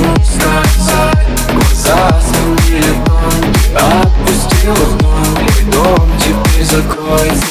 сказать. Глаза сменили тон, ты отпустила вновь. Мой дом теперь закроется